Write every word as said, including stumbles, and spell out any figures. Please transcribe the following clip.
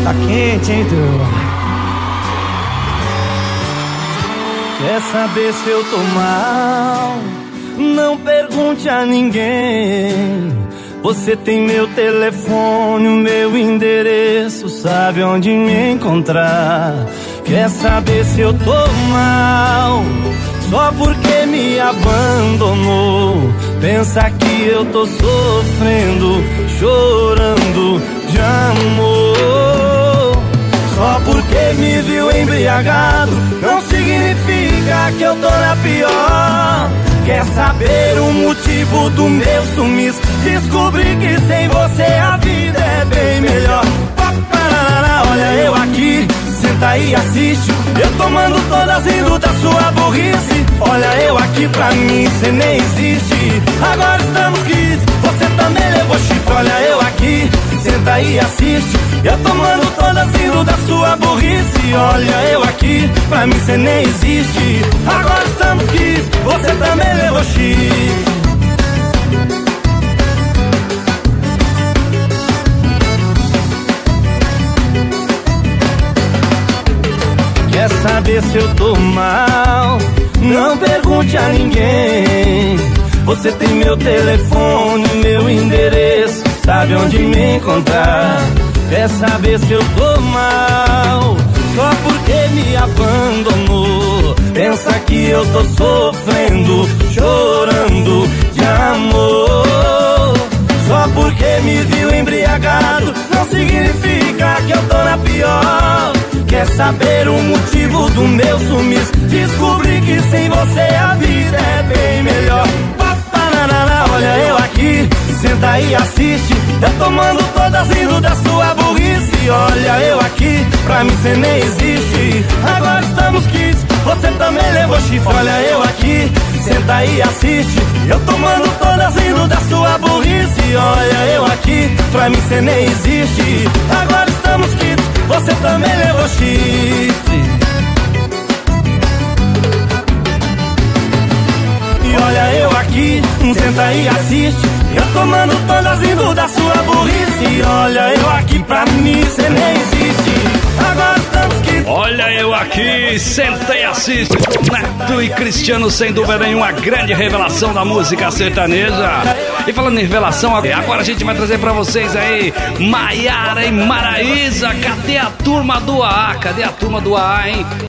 Tá quente, hein, tu? Quer saber se eu tô mal? Não pergunte a ninguém. Você tem meu telefone, o meu endereço, sabe onde me encontrar. Quer saber se eu tô mal? Só porque me abandonou. Pensa que eu tô sofrendo, chorando de amor. Só porque me viu embriagado não significa que eu tô na pior. Quer saber o motivo do meu sumiço? Descobri que sem você a vida é bem melhor. Olha eu aqui, senta aí e assiste, eu tomando todas rindo da sua burrice. Olha eu aqui, pra mim cê nem existe. Agora estamos quites, você também levou chifre. Olha eu aqui, senta aí e assiste, eu tomando todas rindo da sua burrice. Olha eu aqui, pra mim cê nem existe. Agora estamos quites, você também levou chifre. Quer saber se eu tô mal? Não pergunte a ninguém. Você tem meu telefone, meu endereço, sabe onde me encontrar. Quer saber se eu tô mal? Só porque me abandonou. Pensa que eu tô sofrendo, chorando de amor. Só porque me viu embriagado não significa que eu tô na pior. Quer saber o motivo do meu sumiço? Descobri que sem você a vida é bem melhor. Olha eu aqui, senta aí e assiste, eu tomando todas rindo da sua burrice. Olha eu aqui, pra mim cê nem existe. Agora estamos quites, você também levou chifre. Olha eu aqui, senta aí e assiste, eu tomando todas rindo da sua burrice. Olha eu aqui, pra mim cê nem existe. Agora estamos quites, você também levou chifre. E olha eu aqui, senta aí e assiste, eu tomando todas rindo da sua burrice. Olha eu aqui, pra mim cê nem existe. Agora estamos quites. Olha eu aqui, senta e assiste. Neto e Cristiano, sem dúvida nenhuma, grande revelação da música sertaneja. E falando em revelação, agora a gente vai trazer pra vocês aí Maiara e Maraísa. Cadê a turma do A A? Cadê a turma do A A, hein?